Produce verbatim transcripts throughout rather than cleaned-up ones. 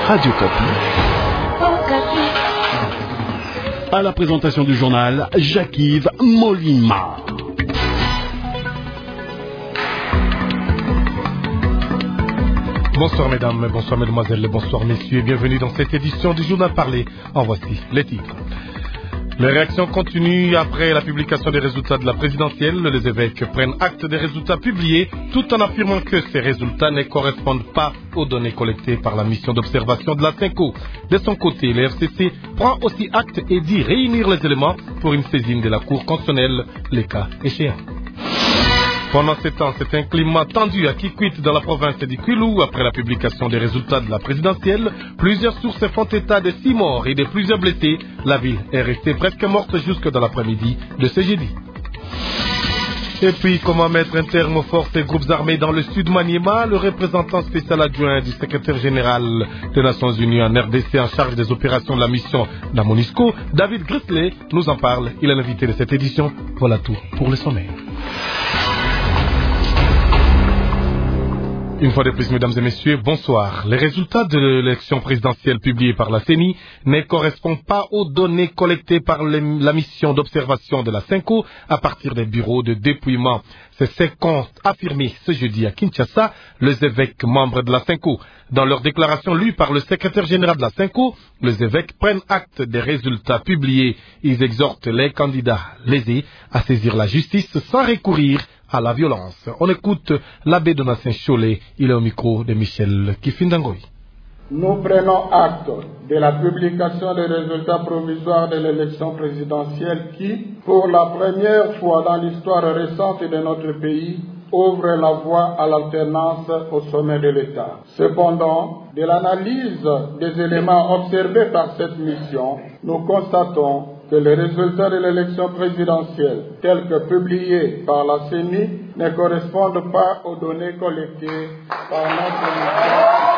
Radio Kapi. À la présentation du journal, Jacques-Yves Molima. Bonsoir mesdames, bonsoir mesdemoiselles, bonsoir messieurs, bienvenue dans cette édition du journal parlé. En voici les titres. Les réactions continuent après la publication des résultats de la présidentielle. Les évêques prennent acte des résultats publiés tout en affirmant que ces résultats ne correspondent pas aux données collectées par la mission d'observation de la CENCO. De son côté, le F C C prend aussi acte et dit réunir les éléments pour une saisine de la Cour constitutionnelle, les cas échéants. Pendant ce temps, c'est un climat tendu à Kikwit dans la province du Kwilu après la publication des résultats de la présidentielle. Plusieurs sources font état de six morts et de plusieurs blessés. La ville est restée presque morte jusque dans l'après-midi de ce jeudi. Et puis, comment mettre un terme aux forces et groupes armés dans le sud Maniema? Le représentant spécial adjoint du secrétaire général des Nations Unies en R D C en charge des opérations de la mission de la MONUSCO, David Grisley, nous en parle. Il est l'invité de cette édition. Voilà tout pour le sommaire. Une fois de plus, mesdames et messieurs, bonsoir. Les résultats de l'élection présidentielle publiée par la C E N I ne correspondent pas aux données collectées par les, la mission d'observation de la CENCO à partir des bureaux de dépouillement. C'est ce qu'ont affirmé ce jeudi à Kinshasa les évêques membres de la CENCO. Dans leur déclaration lue par le secrétaire général de la CENCO, les évêques prennent acte des résultats publiés. Ils exhortent les candidats lésés à saisir la justice sans recourir à la violence. On écoute l'abbé Donatien Cholet, il est au micro de Michel Kifindangoy. Nous prenons acte de la publication des résultats provisoires de l'élection présidentielle qui, pour la première fois dans l'histoire récente de notre pays, ouvre la voie à l'alternance au sommet de l'État. Cependant, de l'analyse des éléments observés par cette mission, nous constatons que les résultats de l'élection présidentielle, tels que publiés par la C E N I, ne correspondent pas aux données collectées par notre mission.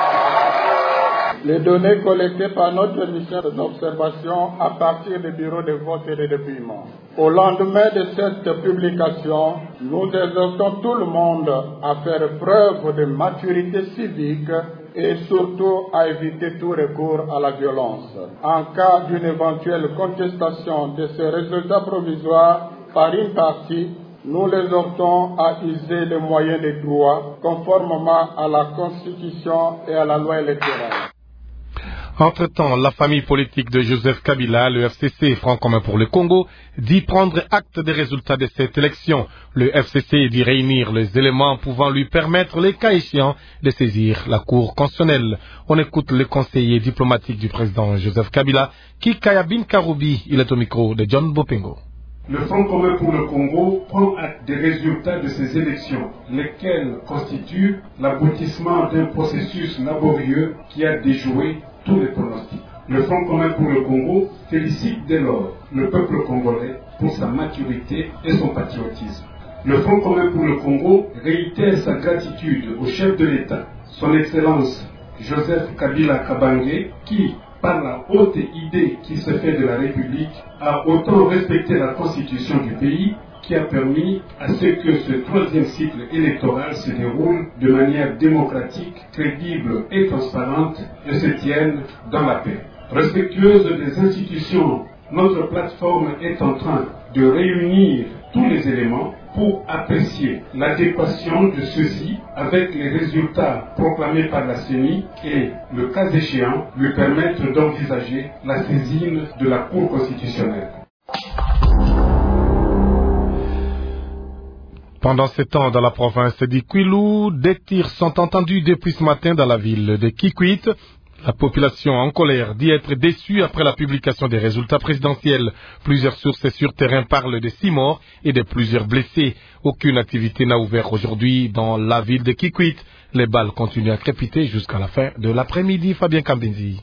Les données collectées par notre mission d'observation à partir des bureaux de vote et de dépouillement. Au lendemain de cette publication, nous exhortons tout le monde à faire preuve de maturité civique et surtout à éviter tout recours à la violence. En cas d'une éventuelle contestation de ces résultats provisoires par une partie, nous les exhortons à user les moyens de droit conformément à la Constitution et à la loi électorale. Entre-temps, la famille politique de Joseph Kabila, le F C C, Front commun pour le Congo, dit prendre acte des résultats de cette élection. Le F C C dit réunir les éléments pouvant lui permettre, les cas échéants, de saisir la Cour constitutionnelle. On écoute le conseiller diplomatique du président Joseph Kabila, Kikayabin Karoubi, il est au micro de John Bopengo. Le Front commun pour le Congo prend acte des résultats de ces élections, lesquels constituent l'aboutissement d'un processus laborieux qui a déjoué tous les pronostics. Le Front commun pour le Congo félicite dès lors le peuple congolais pour sa maturité et son patriotisme. Le Front commun pour le Congo réitère sa gratitude au chef de l'État, son Excellence Joseph Kabila Kabange, qui, par la haute idée qui se fait de la République, a autant respecté la constitution du pays qui a permis à ce que ce troisième cycle électoral se déroule de manière démocratique, crédible et transparente et se tienne dans la paix. Respectueuse des institutions, notre plateforme est en train de réunir tous les éléments pour apprécier l'adéquation de ceux-ci avec les résultats proclamés par la C E N I et, le cas échéant, lui permettre d'envisager la saisine de la Cour constitutionnelle. Pendant ce temps, dans la province du Kwilu, des tirs sont entendus depuis ce matin dans la ville de Kikwit. La population en colère dit être déçue après la publication des résultats présidentiels. Plusieurs sources sur terrain parlent de six morts et de plusieurs blessés. Aucune activité n'a ouvert aujourd'hui dans la ville de Kikwit. Les balles continuent à crépiter jusqu'à la fin de l'après-midi. Fabien Kambenzi.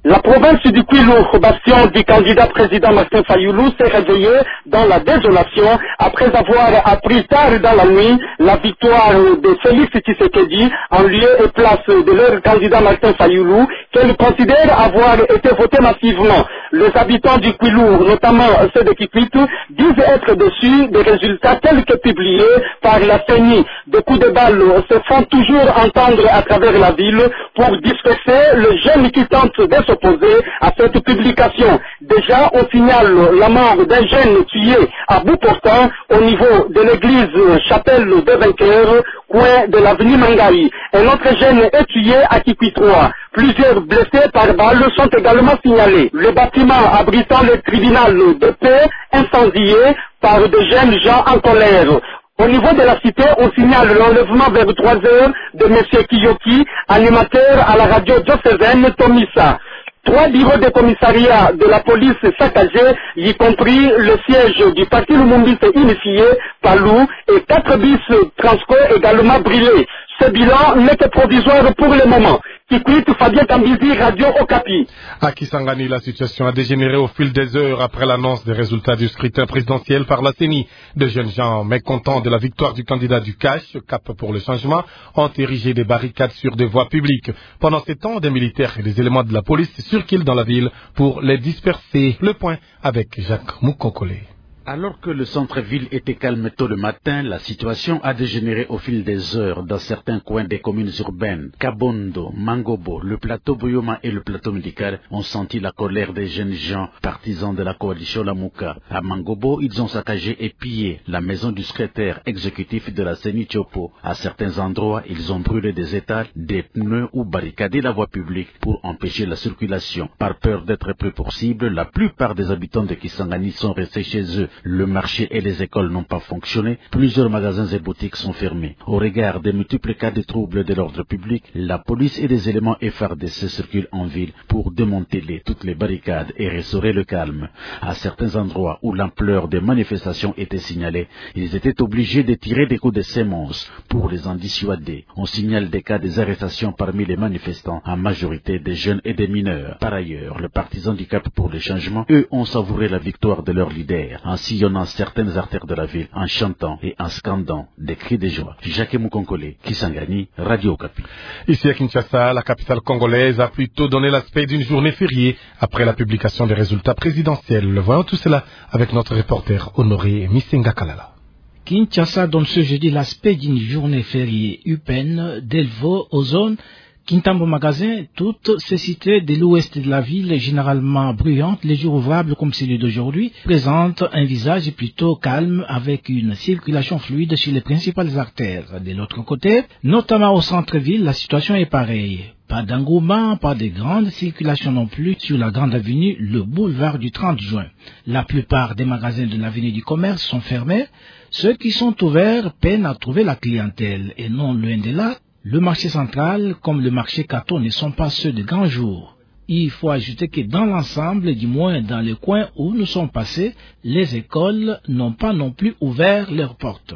La province du Kwilu, bastion du candidat président Martin Fayoulou, s'est réveillée dans la désolation après avoir appris tard dans la nuit la victoire de Félix Tshisekedi en lieu et place de leur candidat Martin Fayoulou, qu'elle considère avoir été voté massivement. Les habitants du Kwilu, notamment ceux de Kikwit, disent être déçus des résultats tels que publiés par la C E N I. Des coups de balle se font toujours entendre à travers la ville pour disperser le jeune qui tente de s'opposer à cette publication. Déjà, on signale la mort d'un jeune tué à bout portant au niveau de l'église Chapelle des Vainqueurs, coin de l'avenue Mangaï. Un autre jeune est tué à Kikwit trois. Plusieurs blessés par balle sont également signalés. Le bâtiment abritant le tribunal de paix incendié par de jeunes gens en colère. Au niveau de la cité, on signale l'enlèvement vers trois heures de M. Kiyoki, animateur à la radio diocésaine Tomissa. Trois bureaux de commissariat de la police saccagés, y compris le siège du parti Lumumbiste initié, Palou, et quatre bus Transco également brûlés. Ce bilan n'est que provisoire pour le moment. Kikwit, Fabien Kambizi, Radio Okapi. À Kisangani, la situation a dégénéré au fil des heures après l'annonce des résultats du scrutin présidentiel par la C E N I. De jeunes gens mécontents de la victoire du candidat du Cache, Cap pour le changement, ont érigé des barricades sur des voies publiques. Pendant ces temps, des militaires et des éléments de la police circulent dans la ville pour les disperser. Le point avec Jacques Moukokole. Alors que le centre-ville était calme tôt le matin, la situation a dégénéré au fil des heures dans certains coins des communes urbaines. Kabondo, Mangobo, le plateau Boyoma et le plateau médical ont senti la colère des jeunes gens partisans de la coalition Lamuka. À Mangobo, ils ont saccagé et pillé la maison du secrétaire exécutif de la C E N I Tchopo. À certains endroits, ils ont brûlé des étals, des pneus ou barricadé la voie publique pour empêcher la circulation. Par peur d'être pris pour cible, la plupart des habitants de Kisangani sont restés chez eux. Le marché et les écoles n'ont pas fonctionné, plusieurs magasins et boutiques sont fermés. Au regard des multiples cas de troubles de l'ordre public, la police et des éléments F R D C circulent en ville pour démanteler toutes les barricades et restaurer le calme. À certains endroits où l'ampleur des manifestations était signalée, ils étaient obligés de tirer des coups de sémence pour les en dissuader. On signale des cas des arrestations parmi les manifestants, en majorité des jeunes et des mineurs. Par ailleurs, les partisans du Cap pour le changement, eux, ont savouré la victoire de leur leader, en sillonnant certaines artères de la ville, en chantant et en scandant des cris de joie. Jacques Moukonkole, Kisangani, Radio Okapi. Ici à Kinshasa, la capitale congolaise a plutôt donné l'aspect d'une journée fériée après la publication des résultats présidentiels. Voyons tout cela avec notre reporter Honoré Misenga Kalala. Kinshasa donne ce jeudi l'aspect d'une journée fériée. Upen, Delvaux, Ozone, Kintambo Magasin, toutes ces cités de l'ouest de la ville, généralement bruyantes, les jours ouvrables comme celui d'aujourd'hui, présentent un visage plutôt calme avec une circulation fluide sur les principales artères. De l'autre côté, notamment au centre-ville, la situation est pareille. Pas d'engouement, pas de grande circulation non plus sur la grande avenue, le boulevard du trente juin. La plupart des magasins de l'avenue du commerce sont fermés. Ceux qui sont ouverts peinent à trouver la clientèle et non loin de là, le marché central comme le marché Kato ne sont pas ceux de grands jours. Il faut ajouter que dans l'ensemble, du moins dans les coins où nous sommes passés, les écoles n'ont pas non plus ouvert leurs portes.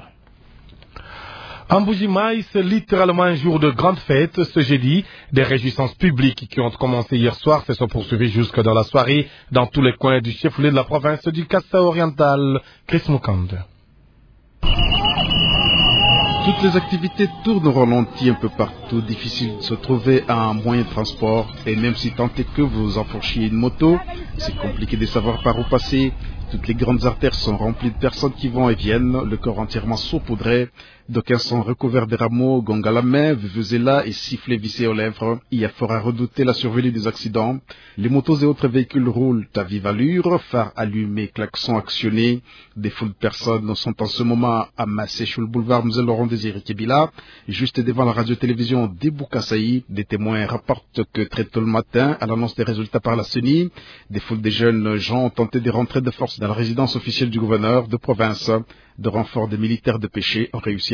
En Mbuji-Maï, c'est littéralement un jour de grande fête ce jeudi. Des réjouissances publiques qui ont commencé hier soir se sont poursuivies jusque dans la soirée dans tous les coins du chef-lieu de la province du Kassa oriental. Chris Mukande. Toutes les activités tournent au ralenti un peu partout, difficile de se trouver à un moyen de transport et même si tant est que vous enfourchiez une moto, c'est compliqué de savoir par où passer. Toutes les grandes artères sont remplies de personnes qui vont et viennent, le corps entièrement saupoudré. D'aucuns sont recouverts de rameaux, gong à la main, vuvuzela et sifflets vissés aux lèvres. Il y a fort à redouter la survenue des accidents. Les motos et autres véhicules roulent à vive allure, phares allumés, klaxons actionnés. Des foules de personnes sont en ce moment amassées sur le boulevard Mzee Laurent Désiré Kébila, juste devant la radio-télévision d'Eboukasaï. Des témoins rapportent que très tôt le matin, à l'annonce des résultats par la C E N I, des foules de jeunes gens ont tenté de rentrer de force dans la résidence officielle du gouverneur de province. De renforts des militaires de pêcher ont réussi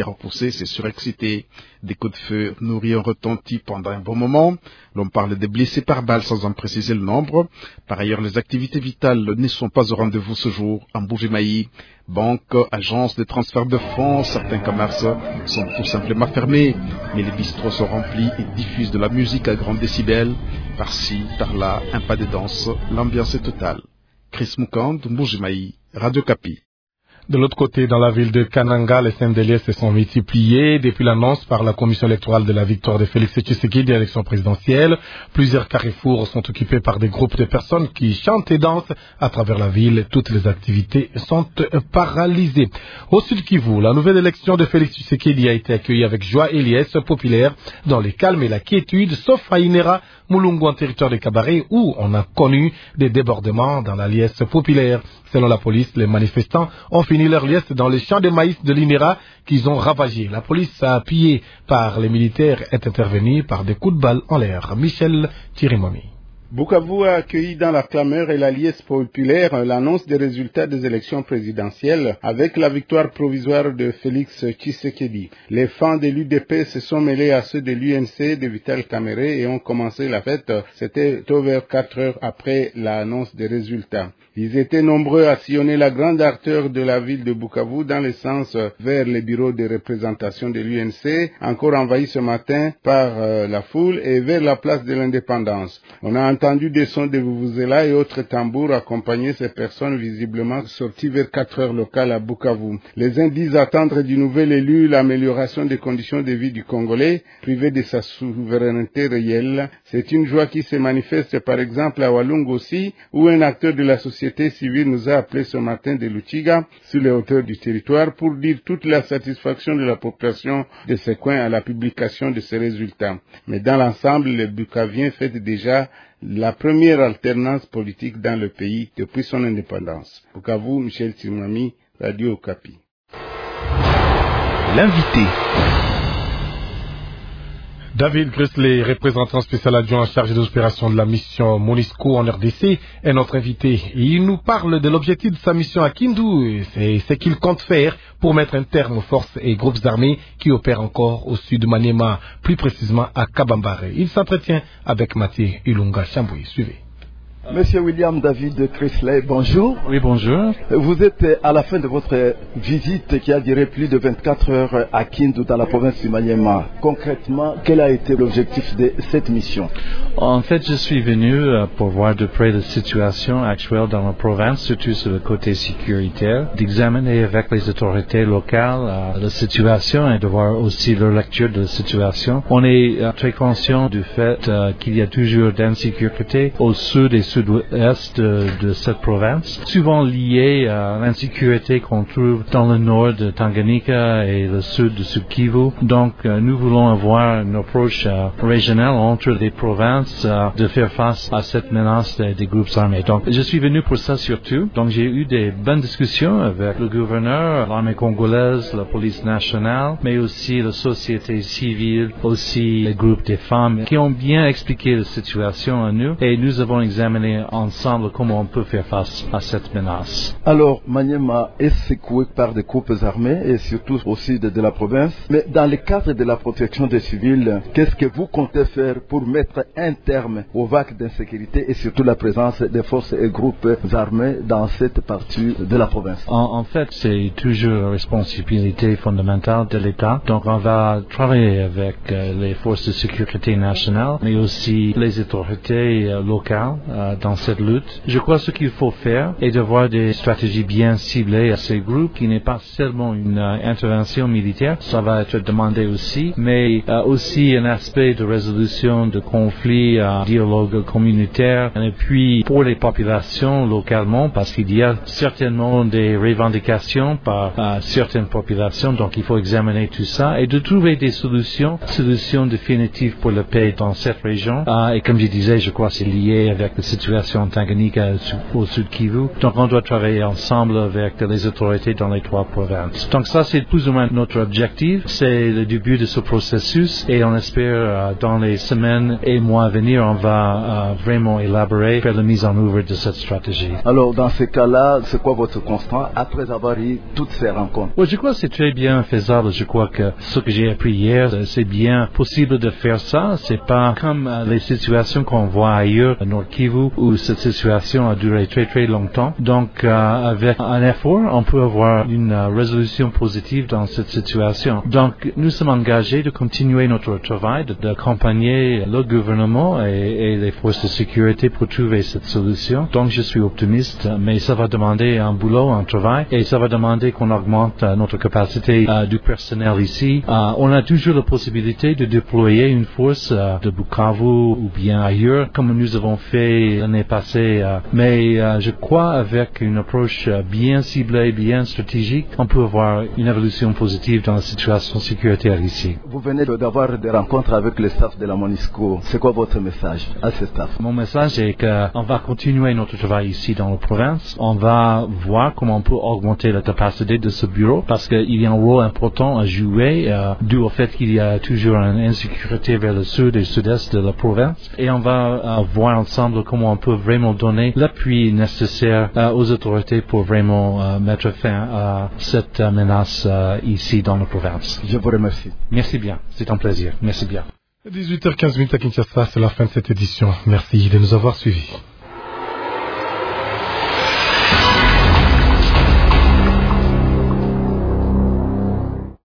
policiers ont poussé s'est surexcité. Des coups de feu nourris ont retenti pendant un bon moment. L'on parle des blessés par balle sans en préciser le nombre. Par ailleurs, les activités vitales ne sont pas au rendez-vous ce jour en Mbuji-Mayi. Banques, agences de transfert de fonds, certains commerces sont tout simplement fermés. Mais les bistrots sont remplis et diffusent de la musique à grande décibels. Par-ci, par-là, un pas de danse, l'ambiance est totale. Chris Moukand, Mbuji-Mayi, Radio Kapi. De l'autre côté, dans la ville de Kananga, les scènes de liesse se sont multipliées depuis l'annonce par la commission électorale de la victoire de Félix Tshisekedi à l'élection présidentielle. Plusieurs carrefours sont occupés par des groupes de personnes qui chantent et dansent à travers la ville. Toutes les activités sont paralysées. Au Sud Kivu, la nouvelle élection de Félix Tshisekedi a été accueillie avec joie et liesse populaire dans les calmes et la quiétude, sauf à Inera, Mulungu en territoire de Kabaré, où on a connu des débordements dans la liesse populaire. Selon la police, les manifestants ont fini leur liesse dans les champs de maïs de l'Inera qu'ils ont ravagés. La police, appuyée par les militaires, est intervenue par des coups de balle en l'air. Michel Tirimami. Bukavu a accueilli dans la clameur et la liesse populaire l'annonce des résultats des élections présidentielles avec la victoire provisoire de Félix Tshisekedi. Les fans de l'U D P se sont mêlés à ceux de l'U N C de Vital Kamerhe et ont commencé la fête. C'était vers quatre heures après l'annonce des résultats. Ils étaient nombreux à sillonner la grande artère de la ville de Bukavu dans le sens vers les bureaux de représentation de l'U N C, encore envahis ce matin par euh, la foule, et vers la place de l'Indépendance. On a entendu des sons de vuvuzela et autres tambours accompagner ces personnes visiblement sorties vers quatre heures locales à Bukavu. Les uns disent attendre du nouvel élu l'amélioration des conditions de vie du Congolais, privé de sa souveraineté réelle. C'est une joie qui se manifeste par exemple à Walungu aussi, où un acteur de la société La société civile nous a appelé ce matin de Luchiga, sur les hauteurs du territoire, pour dire toute la satisfaction de la population de ce coin à la publication de ces résultats. Mais dans l'ensemble, les Bukaviens fêtent déjà la première alternance politique dans le pays depuis son indépendance. Bukavu, Michel Timami, Radio Okapi. L'invité. David Grisley, représentant spécial adjoint en charge des opérations de la mission MONUSCO en R D C, est notre invité. Il nous parle de l'objectif de sa mission à Kindu et ce qu'il compte faire pour mettre un terme aux forces et groupes armés qui opèrent encore au sud de Maniema, plus précisément à Kabambare. Il s'entretient avec Mathieu Ilunga Chamboui. Suivez. Monsieur William David Grisley, bonjour. Oui, bonjour. Vous êtes à la fin de votre visite qui a duré plus de vingt-quatre heures à Kindu dans la province du Maniema. Concrètement, quel a été l'objectif de cette mission? En fait, je suis venu pour voir de près la situation actuelle dans la province, surtout sur le côté sécuritaire, d'examiner avec les autorités locales la situation et de voir aussi leur lecture de la situation. On est très conscient du fait qu'il y a toujours d'insécurité au sud et sud-ouest de, de cette province, souvent liée à l'insécurité qu'on trouve dans le nord de Tanganyika et le sud de Sud-Kivu. Donc, euh, nous voulons avoir une approche euh, régionale entre les provinces euh, de faire face à cette menace des, des groupes armés. Donc, je suis venu pour ça surtout. Donc, j'ai eu des bonnes discussions avec le gouverneur, l'armée congolaise, la police nationale, mais aussi la société civile, aussi les groupes des femmes qui ont bien expliqué la situation à nous et nous avons examiné ensemble comment on peut faire face à cette menace. Alors, Maniema est secoué par des groupes armés et surtout au sud de la province. Mais dans le cadre de la protection des civils, qu'est-ce que vous comptez faire pour mettre un terme aux vagues d'insécurité et surtout la présence des forces et groupes armés dans cette partie de la province? En, en fait, c'est toujours la responsabilité fondamentale de l'État. Donc, on va travailler avec euh, les forces de sécurité nationales, mais aussi les autorités euh, locales euh, dans cette lutte. Je crois que ce qu'il faut faire est d'avoir des stratégies bien ciblées à ces groupes, qui n'est pas seulement une euh, intervention militaire, ça va être demandé aussi, mais euh, aussi un aspect de résolution de conflits, euh, dialogue communautaire, et puis pour les populations localement, parce qu'il y a certainement des revendications par euh, certaines populations, donc il faut examiner tout ça et de trouver des solutions, solutions définitives pour la paix dans cette région. Euh, et comme je disais, je crois que c'est lié avec la situation situation en Tanganyika au sud Kivu. Donc on doit travailler ensemble avec les autorités dans les trois provinces. Donc ça c'est plus ou moins notre objectif. C'est le début de ce processus et on espère euh, dans les semaines et mois à venir on va euh, vraiment élaborer, faire la mise en œuvre de cette stratégie. Alors dans ce cas-là, c'est quoi votre constat après avoir eu toutes ces rencontres? Oui, je crois que c'est très bien faisable. Je crois que ce que j'ai appris hier, c'est bien possible de faire ça. C'est pas comme euh, les situations qu'on voit ailleurs, à Nord Kivu, où cette situation a duré très très longtemps. Donc, euh, avec un effort, on peut avoir une euh, résolution positive dans cette situation. Donc, nous sommes engagés de continuer notre travail, d'accompagner le gouvernement et, et les forces de sécurité pour trouver cette solution. Donc, je suis optimiste, mais ça va demander un boulot, un travail, et ça va demander qu'on augmente euh, notre capacité euh, du personnel ici. Euh, on a toujours la possibilité de déployer une force euh, de Bukavu ou bien ailleurs, comme nous avons fait l'année passée. Euh, mais euh, je crois avec une approche euh, bien ciblée, bien stratégique, on peut avoir une évolution positive dans la situation sécuritaire ici. Vous venez d'avoir des rencontres avec le staff de la MONUSCO. C'est quoi votre message à ce staff? Mon message est qu'on va continuer notre travail ici dans la province. On va voir comment on peut augmenter la capacité de ce bureau parce qu'il y a un rôle important à jouer euh, dû au fait qu'il y a toujours une insécurité vers le sud et le sud-est de la province. Et on va euh, voir ensemble comment on peut vraiment donner l'appui nécessaire euh, aux autorités pour vraiment euh, mettre fin à cette euh, menace euh, ici dans la province. Je vous remercie. Merci bien, c'est un plaisir. Merci bien. dix-huit heures quinze à Kinshasa, c'est la fin de cette édition. Merci de nous avoir suivis.